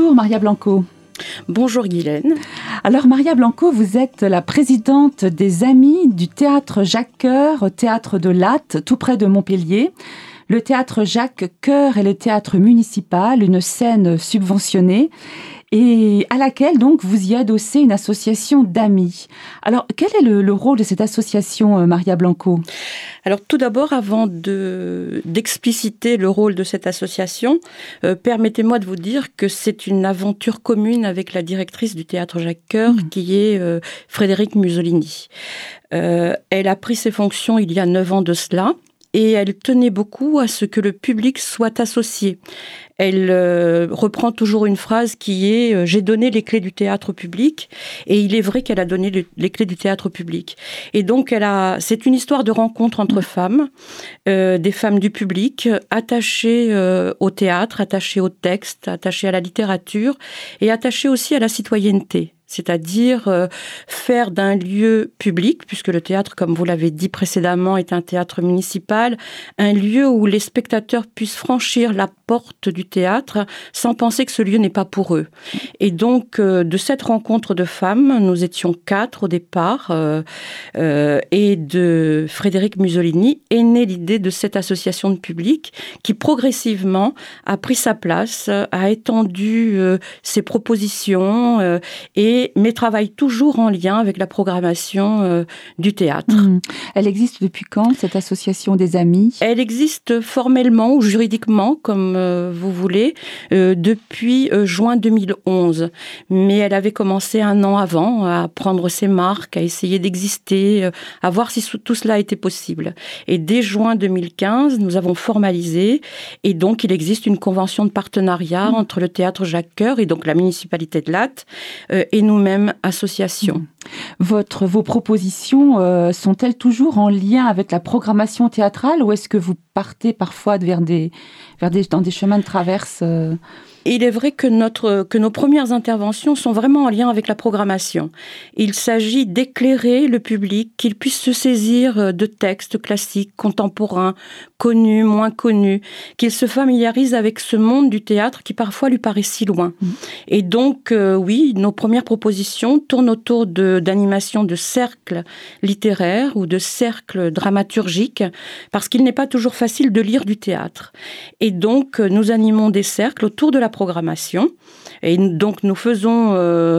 Bonjour Maria Blanco. Bonjour Guylaine. Alors Maria Blanco, vous êtes la présidente des Amis du Théâtre Jacques Coeur, Théâtre de Latte, tout près de Montpellier. Le Théâtre Jacques Coeur est le théâtre municipal, une scène subventionnée et à laquelle donc vous y adossez une association d'amis. Alors quel est le rôle de cette association, Maria Blanco ? Alors tout d'abord, avant d'expliciter le rôle de cette association, permettez-moi de vous dire que c'est une aventure commune avec la directrice du Théâtre Jacques Coeur, qui est Frédérique Musolini. Elle a pris ses fonctions il y a 9 ans de cela. Et elle tenait beaucoup à ce que le public soit associé. Elle reprend toujours une phrase qui est « J'ai donné les clés du théâtre public » et il est vrai qu'elle a donné les clés du théâtre public. Et donc, c'est une histoire de rencontre entre femmes, des femmes du public, attachées au théâtre, attachées au texte, attachées à la littérature et attachées aussi à la citoyenneté. C'est-à-dire faire d'un lieu public, puisque le théâtre, comme vous l'avez dit précédemment, est un théâtre municipal, un lieu où les spectateurs puissent franchir la porte du théâtre sans penser que ce lieu n'est pas pour eux. Et donc, de cette rencontre de femmes, nous étions 4 au départ, et de Frédérique Musolini est née l'idée de cette association de public qui progressivement a pris sa place, a étendu ses propositions mais travaille toujours en lien avec la programmation du théâtre. Elle existe depuis quand, cette association des Amis ? Elle existe formellement ou juridiquement, comme vous voulez, depuis juin 2011. Mais elle avait commencé 1 an avant à prendre ses marques, à essayer d'exister, à voir si tout cela était possible. Et dès juin 2015, nous avons formalisé, et donc il existe une convention de partenariat entre le Théâtre Jacques Coeur et donc la municipalité de Latte et nous-mêmes, association. Vos propositions sont-elles toujours en lien avec la programmation théâtrale ou est-ce que vous partez parfois dans des chemins de traverse Il est vrai que nos premières interventions sont vraiment en lien avec la programmation. Il s'agit d'éclairer le public, qu'il puisse se saisir de textes classiques, contemporains, connus, moins connus, qu'il se familiarise avec ce monde du théâtre qui parfois lui paraît si loin. Et donc, oui, nos premières propositions tournent autour d'animations de cercles littéraires ou de cercles dramaturgiques, parce qu'il n'est pas toujours facile de lire du théâtre. Et donc, nous animons des cercles autour de la programmation. Et donc, nous faisons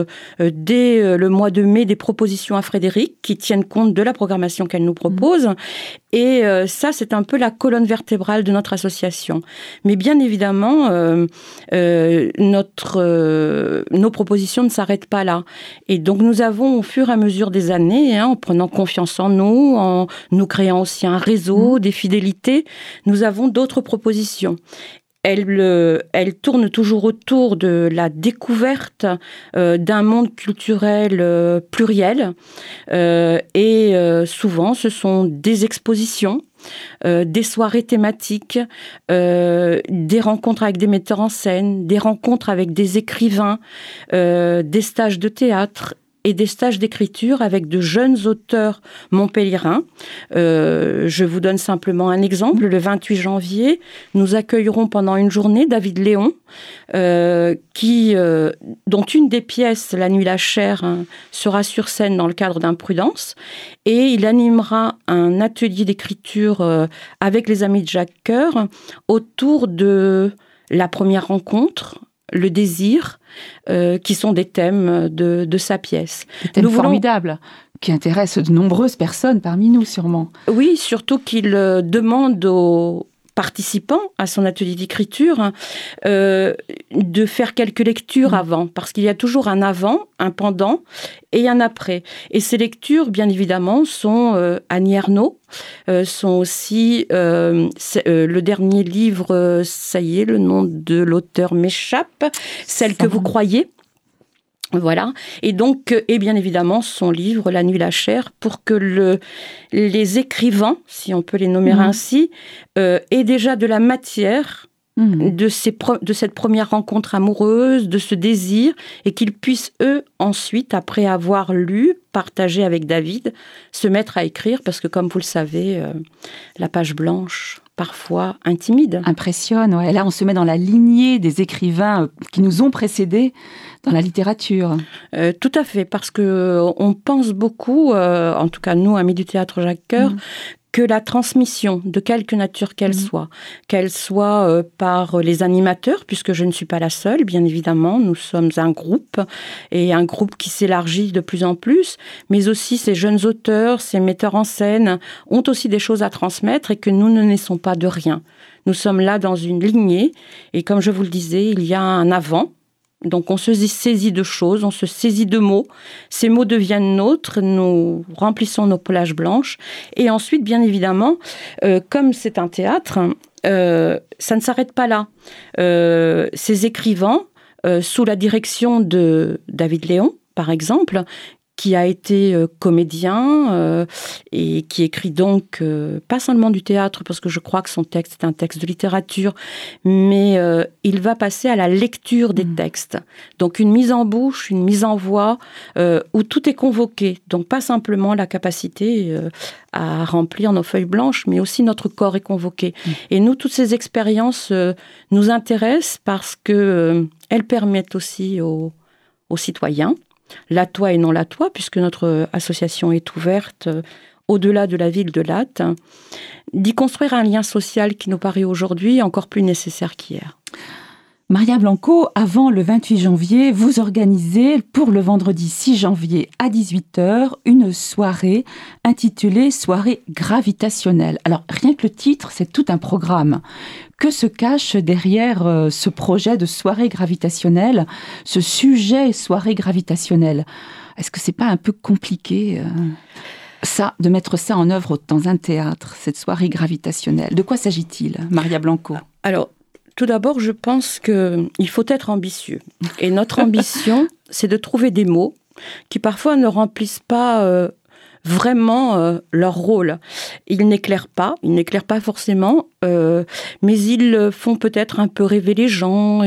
dès le mois de mai des propositions à Frédérique qui tiennent compte de la programmation qu'elle nous propose. Et ça, c'est un peu la colonne vertébrale de notre association. Mais bien évidemment, nos propositions ne s'arrêtent pas là. Et donc, nous avons, au fur et à mesure des années, en prenant confiance en nous, en nous créant aussi un réseau, des fidélités, nous avons d'autres propositions. Elle tourne toujours autour de la découverte d'un monde culturel pluriel et souvent ce sont des expositions, des soirées thématiques, des rencontres avec des metteurs en scène, des rencontres avec des écrivains, des stages de théâtre et des stages d'écriture avec de jeunes auteurs montpelliérains. Je vous donne simplement un exemple. Le 28 janvier, nous accueillerons pendant une journée David Léon, dont une des pièces, La Nuit la Chair, sera sur scène dans le cadre d'Imprudence. Et il animera un atelier d'écriture avec les Amis de Jacques Coeur autour de la première rencontre, le désir, qui sont des thèmes de sa pièce. Des thèmes formidables, qui intéressent de nombreuses personnes parmi nous, sûrement. Oui, surtout qu'il demande aux participants à son atelier d'écriture de faire quelques lectures avant, parce qu'il y a toujours un avant, un pendant et un après. Et ces lectures, bien évidemment, sont Annie Ernaux, sont aussi le dernier livre, ça y est, le nom de l'auteur m'échappe, Celle que vous croyez. Voilà. Et donc, et bien évidemment, son livre, La Nuit la Chair, pour que les écrivains, si on peut les nommer ainsi, aient déjà de la matière de cette première rencontre amoureuse, de ce désir, et qu'ils puissent, eux, ensuite, après avoir lu, partagé avec David, se mettre à écrire, parce que comme vous le savez, la page blanche, parfois intimide. Impressionne, ouais. Là, on se met dans la lignée des écrivains qui nous ont précédés dans la littérature. Tout à fait, parce qu'on pense beaucoup, en tout cas nous, amis du théâtre Jacques Coeur, que la transmission, de quelque nature qu'elle soit par les animateurs, puisque je ne suis pas la seule, bien évidemment, nous sommes un groupe, et un groupe qui s'élargit de plus en plus, mais aussi ces jeunes auteurs, ces metteurs en scène, ont aussi des choses à transmettre, et que nous ne naissons pas de rien. Nous sommes là dans une lignée, et comme je vous le disais, il y a un avant. Donc on se saisit de choses, on se saisit de mots. Ces mots deviennent nôtres, nous remplissons nos plages blanches. Et ensuite, bien évidemment, comme c'est un théâtre, ça ne s'arrête pas là. Ces écrivains, sous la direction de David Léon, par exemple, qui a été comédien et qui écrit donc pas seulement du théâtre, parce que je crois que son texte est un texte de littérature, mais il va passer à la lecture des textes. Donc une mise en bouche, une mise en voix, où tout est convoqué. Donc pas simplement la capacité à remplir nos feuilles blanches, mais aussi notre corps est convoqué. Et nous, toutes ces expériences nous intéressent parce qu'elles permettent aussi aux citoyens, Latois et non Latois, puisque notre association est ouverte au-delà de la ville de Latte, d'y construire un lien social qui nous paraît aujourd'hui encore plus nécessaire qu'hier. Maria Blanco, avant le 28 janvier, vous organisez pour le vendredi 6 janvier à 18h une soirée intitulée « Soirée gravitationnelle ». Alors, rien que le titre, c'est tout un programme. Que se cache derrière ce projet de soirée gravitationnelle, ce sujet soirée gravitationnelle? Est-ce que c'est pas un peu compliqué de mettre ça en œuvre dans un théâtre, cette soirée gravitationnelle? De quoi s'agit-il, Maria Blanco? Alors, tout d'abord, je pense qu'il faut être ambitieux. Et notre ambition, c'est de trouver des mots qui parfois ne remplissent pas vraiment leur rôle. Ils n'éclairent pas forcément, mais ils font peut-être un peu rêver les gens.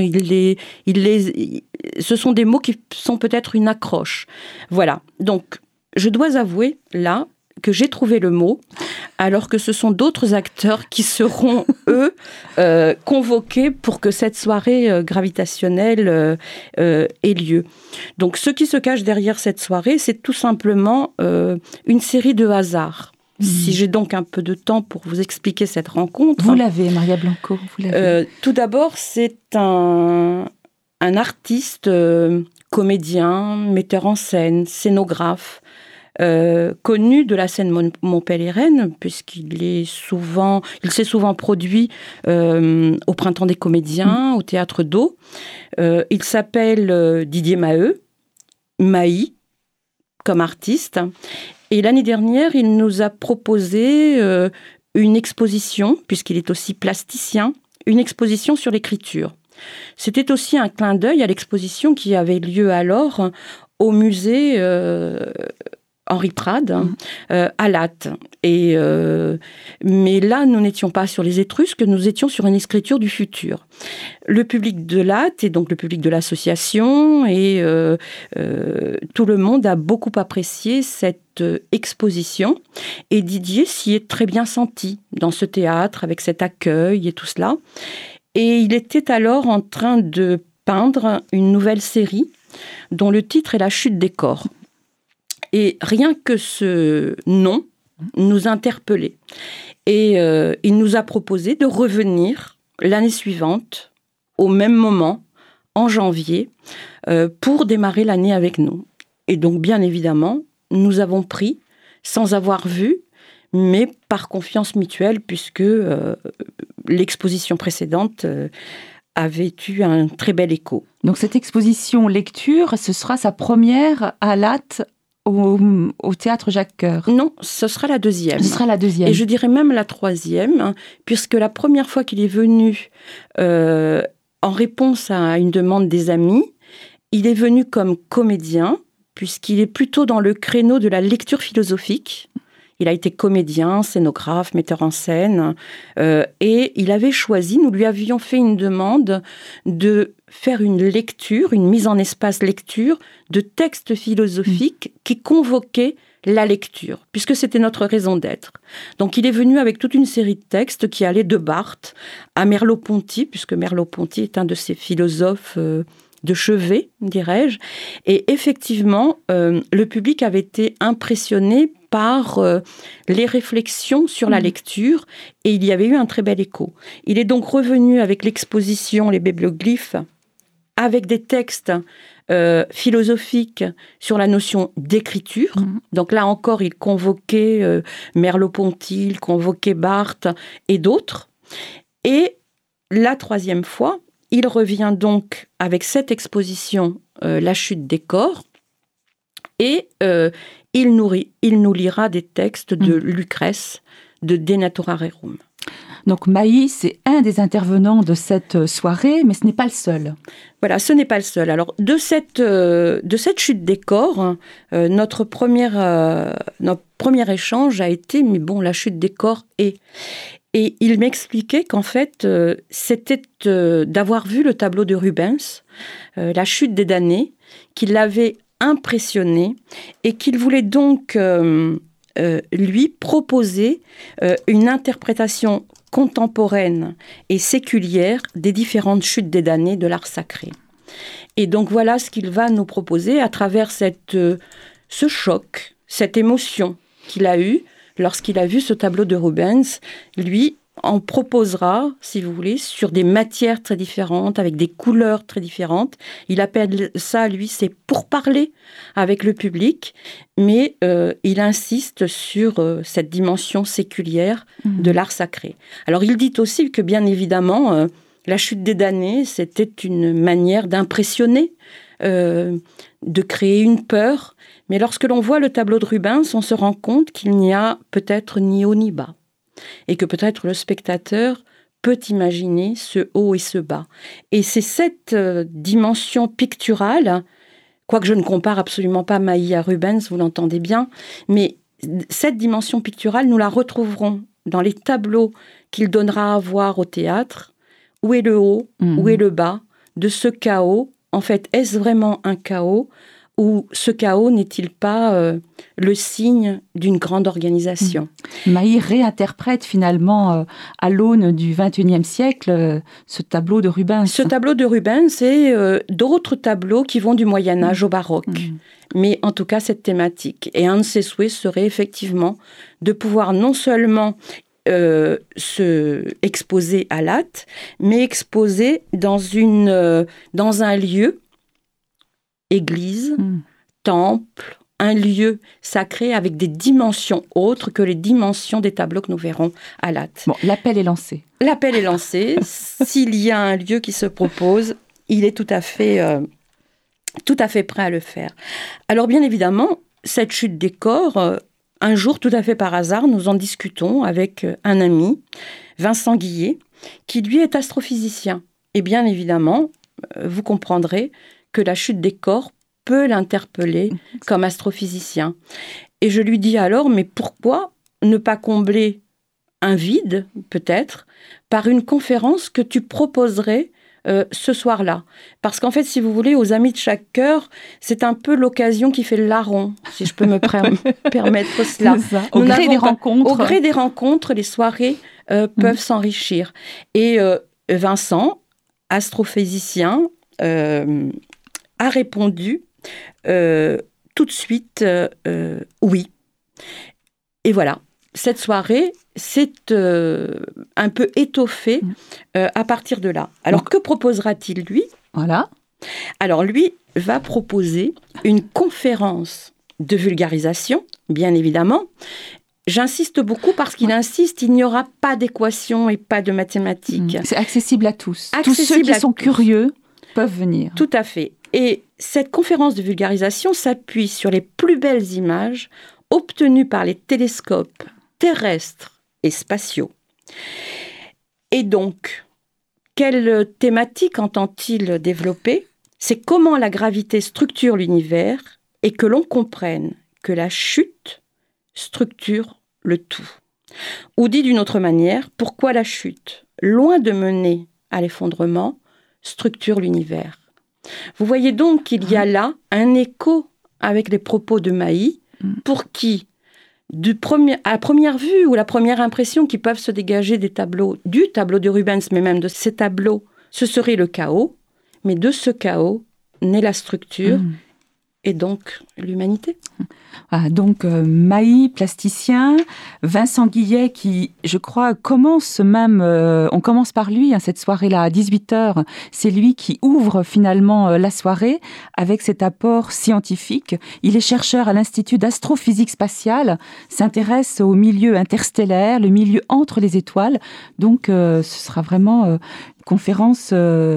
Ce sont des mots qui sont peut-être une accroche. Voilà. Donc, je dois avouer, là, que j'ai trouvé le mot, alors que ce sont d'autres acteurs qui seront, eux, convoqués pour que cette soirée gravitationnelle ait lieu. Donc, ce qui se cache derrière cette soirée, c'est tout simplement une série de hasards. Si j'ai donc un peu de temps pour vous expliquer cette rencontre... Vous l'avez, Maria Blanco, vous l'avez. Tout d'abord, c'est un artiste, comédien, metteur en scène, scénographe, connu de la scène montpelliéraine, puisqu'il s'est souvent produit au Printemps des Comédiens, au Théâtre d'Eau. Il s'appelle Didier Maheu, Maï, comme artiste. Et l'année dernière, il nous a proposé une exposition, puisqu'il est aussi plasticien, une exposition sur l'écriture. C'était aussi un clin d'œil à l'exposition qui avait lieu alors au musée Henri Prade, à Latte. Mais là, nous n'étions pas sur les Étrusques, nous étions sur une écriture du futur. Le public de Latte, et donc le public de l'association, et tout le monde a beaucoup apprécié cette exposition. Et Didier s'y est très bien senti dans ce théâtre, avec cet accueil et tout cela. Et il était alors en train de peindre une nouvelle série dont le titre est La chute des corps. Et rien que ce nom nous interpellait. Et il nous a proposé de revenir l'année suivante, au même moment, en janvier, pour démarrer l'année avec nous. Et donc, bien évidemment, nous avons pris, sans avoir vu, mais par confiance mutuelle, puisque l'exposition précédente avait eu un très bel écho. Donc cette exposition lecture, ce sera sa première à Latte au Théâtre Jacques Coeur? Non, ce sera la deuxième. Ce sera la deuxième. Et je dirais même la troisième, hein, puisque la première fois qu'il est venu en réponse à une demande des amis, il est venu comme comédien, puisqu'il est plutôt dans le créneau de la lecture philosophique. Il a été comédien, scénographe, metteur en scène, et il avait choisi, nous lui avions fait une demande de faire une lecture, une mise en espace lecture de textes philosophiques qui convoquaient la lecture, puisque c'était notre raison d'être. Donc il est venu avec toute une série de textes qui allaient de Barthes à Merleau-Ponty, puisque Merleau-Ponty est un de ces philosophes de chevet, dirais-je. Et effectivement, le public avait été impressionné par les réflexions sur la lecture, et il y avait eu un très bel écho. Il est donc revenu avec l'exposition Les Biblioglyphes, avec des textes philosophiques sur la notion d'écriture. Donc là encore, il convoquait Merleau-Ponty, il convoquait Barthes et d'autres. Et la troisième fois, il revient donc avec cette exposition La chute des corps, et il nous lira des textes de Lucrèce, de De Natura Rerum. Donc Maïs est un des intervenants de cette soirée, mais ce n'est pas le seul. Voilà, ce n'est pas le seul. Alors, de cette chute des corps, notre premier échange a été, mais bon, la chute des corps est... Et il m'expliquait qu'en fait, c'était d'avoir vu le tableau de Rubens, La chute des damnés, qui l'avait impressionné et qu'il voulait donc lui proposer une interprétation contemporaine et séculière des différentes chutes des damnés de l'art sacré. Et donc voilà ce qu'il va nous proposer à travers ce choc, cette émotion qu'il a eue lorsqu'il a vu ce tableau de Rubens. Lui en proposera, si vous voulez, sur des matières très différentes, avec des couleurs très différentes. Il appelle ça, lui, c'est pourparler avec le public, mais il insiste sur cette dimension séculière de l'art sacré. Alors, il dit aussi que, bien évidemment, la chute des damnés, c'était une manière d'impressionner, de créer une peur. Mais lorsque l'on voit le tableau de Rubens, on se rend compte qu'il n'y a peut-être ni haut ni bas. Et que peut-être le spectateur peut imaginer ce haut et ce bas. Et c'est cette dimension picturale, quoique je ne compare absolument pas Maïs à Rubens, vous l'entendez bien, mais cette dimension picturale, nous la retrouverons dans les tableaux qu'il donnera à voir au théâtre. Où est le haut, où est le bas de ce chaos? En fait, est-ce vraiment un chaos? Ou ce chaos n'est-il pas le signe d'une grande organisation? Maïs réinterprète finalement, à l'aune du XXIe siècle, ce tableau de Rubens. Ce tableau de Rubens et d'autres tableaux qui vont du Moyen-Âge au baroque. Mais en tout cas, cette thématique. Et un de ses souhaits serait effectivement de pouvoir non seulement se exposer à Latte, mais exposer dans un lieu, église, temple, un lieu sacré avec des dimensions autres que les dimensions des tableaux que nous verrons à Latte. Bon, l'appel est lancé. L'appel est lancé. S'il y a un lieu qui se propose, il est tout à fait prêt à le faire. Alors bien évidemment, cette chute des corps, un jour, tout à fait par hasard, nous en discutons avec un ami, Vincent Guillet, qui lui est astrophysicien. Et bien évidemment, vous comprendrez que la chute des corps peut l'interpeller comme astrophysicien. Et je lui dis alors, mais pourquoi ne pas combler un vide, peut-être, par une conférence que tu proposerais ce soir-là? Parce qu'en fait, si vous voulez, aux Amis de chaque cœur, c'est un peu l'occasion qui fait le larron, si je peux me permettre cela. Au gré des rencontres. Au gré des rencontres, les soirées peuvent s'enrichir. Et Vincent, astrophysicien, a répondu tout de suite oui. Et voilà, cette soirée s'est un peu étoffée à partir de là. Alors, que proposera-t-il, lui? Voilà. Alors, lui va proposer une conférence de vulgarisation, bien évidemment. J'insiste beaucoup parce qu'il insiste, il n'y aura pas d'équation et pas de mathématiques. C'est accessible à tous. Tous ceux qui sont curieux peuvent venir. Tout à fait. Et cette conférence de vulgarisation s'appuie sur les plus belles images obtenues par les télescopes terrestres et spatiaux. Et donc, quelle thématique entend-il développer? C'est comment la gravité structure l'univers et que l'on comprenne que la chute structure le tout. Ou dit d'une autre manière, pourquoi la chute, loin de mener à l'effondrement, structure l'univers. Vous voyez donc qu'il y a là un écho avec les propos de Maïs pour qui, à première vue ou la première impression qui peuvent se dégager du tableau de Rubens, mais même de ces tableaux, ce serait le chaos. Mais de ce chaos naît la structure et donc l'humanité. Donc Maï, plasticien, Vincent Guillet qui, je crois, commence même, on commence par lui, cette soirée-là à 18h, c'est lui qui ouvre finalement la soirée avec cet apport scientifique. Il est chercheur à l'Institut d'astrophysique spatiale, s'intéresse au milieu interstellaire, le milieu entre les étoiles. Donc ce sera vraiment une conférence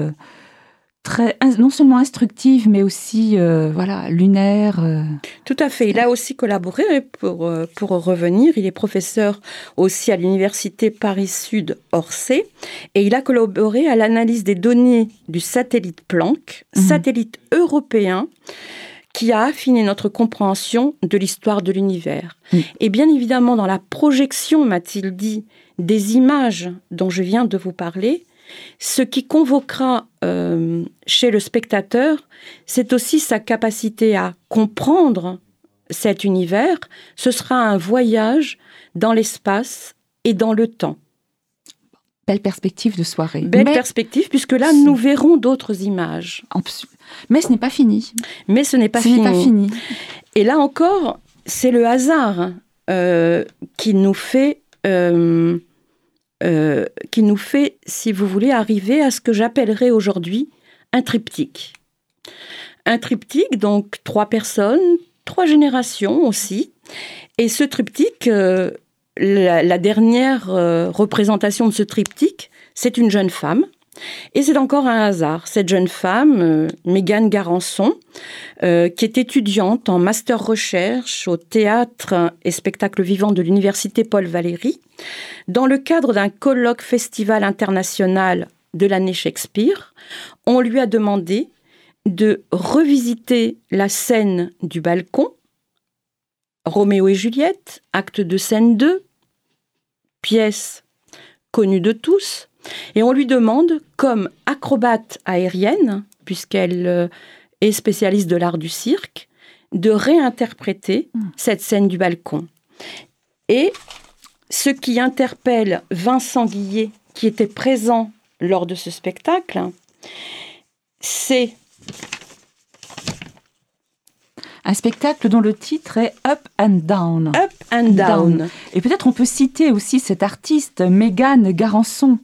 non seulement instructive, mais aussi lunaire. Tout à fait. Il a aussi collaboré, pour revenir, il est professeur aussi à l'université Paris-Sud Orsay, et il a collaboré à l'analyse des données du satellite Planck, satellite européen, qui a affiné notre compréhension de l'histoire de l'univers. Et bien évidemment, dans la projection, m'a-t-il dit, des images dont je viens de vous parler, ce qui convoquera chez le spectateur, c'est aussi sa capacité à comprendre cet univers. Ce sera un voyage dans l'espace et dans le temps. Belle perspective de soirée. Belle perspective, puisque là, nous verrons d'autres images. Mais ce n'est pas fini. Ce n'est pas fini. Et là encore, c'est le hasard qui nous fait, si vous voulez, arriver à ce que j'appellerais aujourd'hui un triptyque. Un triptyque, donc 3 personnes, 3 générations aussi. Et ce triptyque, la dernière représentation de ce triptyque, c'est une jeune femme. Et c'est encore un hasard. Cette jeune femme, Mégane Garançon, qui est étudiante en master recherche au théâtre et spectacle vivant de l'université Paul Valéry, dans le cadre d'un colloque festival international de l'année Shakespeare, on lui a demandé de revisiter la scène du balcon, Roméo et Juliette, acte de scène 2, pièce connue de tous, et on lui demande, comme acrobate aérienne, puisqu'elle est spécialiste de l'art du cirque, de réinterpréter cette scène du balcon. Et ce qui interpelle Vincent Guillet, qui était présent lors de ce spectacle, c'est un spectacle dont le titre est Up and Down. Up and Down. Et peut-être on peut citer aussi cette artiste, Mégane Garançon,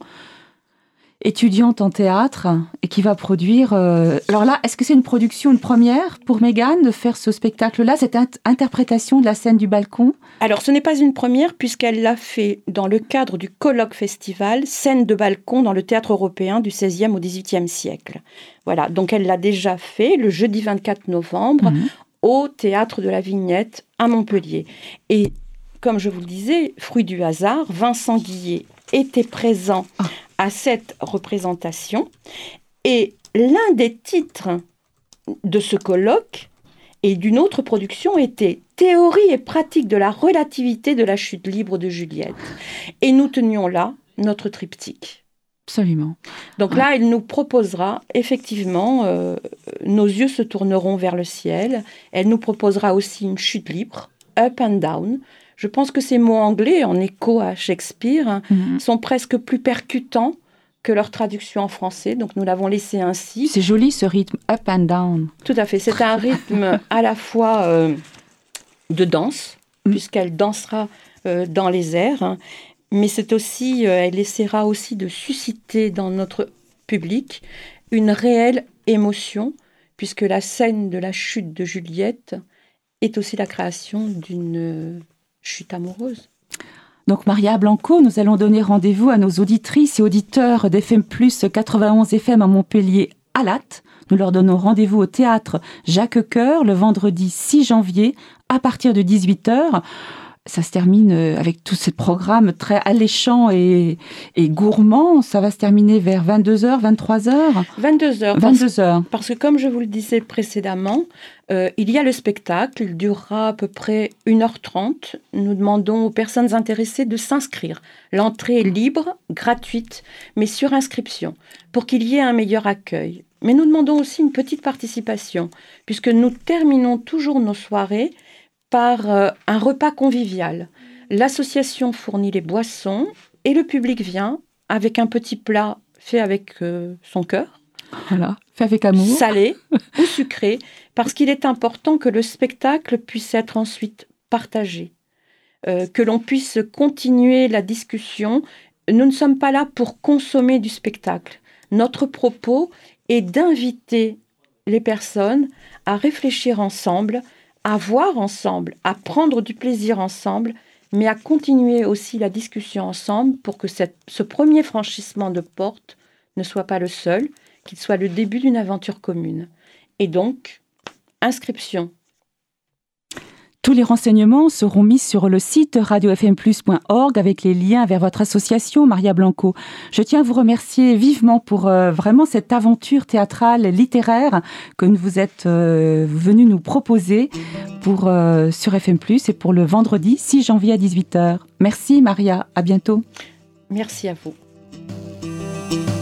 étudiante en théâtre et qui va produire... Alors là, est-ce que c'est une première pour Mégane de faire ce spectacle-là, cette interprétation de la scène du balcon? Alors, ce n'est pas une première puisqu'elle l'a fait dans le cadre du colloque festival Scène de balcon dans le théâtre européen du XVIe au XVIIIe siècle. Voilà, donc elle l'a déjà fait le jeudi 24 novembre au théâtre de la Vignette à Montpellier. Et comme je vous le disais, fruit du hasard, Vincent Guillet était présent à cette représentation. Et l'un des titres de ce colloque et d'une autre production était « Théorie et pratique de la relativité de la chute libre de Juliette ». Et nous tenions là notre triptyque. Absolument. Donc là, il nous proposera, effectivement, nos yeux se tourneront vers le ciel. Elle nous proposera aussi une chute libre, up and down. Je pense que ces mots anglais, en écho à Shakespeare, sont presque plus percutants que leur traduction en français. Donc nous l'avons laissé ainsi. C'est joli ce rythme, up and down. Tout à fait. C'est un rythme à la fois de danse, puisqu'elle dansera dans les airs, mais c'est aussi, elle essaiera aussi de susciter dans notre public une réelle émotion, puisque la scène de la chute de Juliette est aussi la création d'une chute amoureuse. Donc Maria Blanco, nous allons donner rendez-vous à nos auditrices et auditeurs d'FM+, 91 FM à Montpellier à Latte. Nous leur donnons rendez-vous au théâtre Jacques Coeur le vendredi 6 janvier à partir de 18h. Ça se termine avec tous ces programmes très alléchants et gourmands. Ça va se terminer vers 22h, 23h 22h. Parce que comme je vous le disais précédemment, il y a le spectacle, il durera à peu près 1h30. Nous demandons aux personnes intéressées de s'inscrire. L'entrée est libre, gratuite, mais sur inscription, pour qu'il y ait un meilleur accueil. Mais nous demandons aussi une petite participation, puisque nous terminons toujours nos soirées par un repas convivial. L'association fournit les boissons et le public vient avec un petit plat fait avec son cœur. Voilà, fait avec amour. Salé ou sucré, parce qu'il est important que le spectacle puisse être ensuite partagé, que l'on puisse continuer la discussion. Nous ne sommes pas là pour consommer du spectacle. Notre propos est d'inviter les personnes à réfléchir ensemble, à voir ensemble, à prendre du plaisir ensemble, mais à continuer aussi la discussion ensemble pour que ce premier franchissement de porte ne soit pas le seul, qu'il soit le début d'une aventure commune. Et donc, inscription. Tous les renseignements seront mis sur le site radiofmplus.org avec les liens vers votre association, Maria Blanco. Je tiens à vous remercier vivement pour vraiment cette aventure théâtrale, littéraire que vous êtes venu nous proposer sur FM+, et pour le vendredi 6 janvier à 18h. Merci Maria, à bientôt. Merci à vous.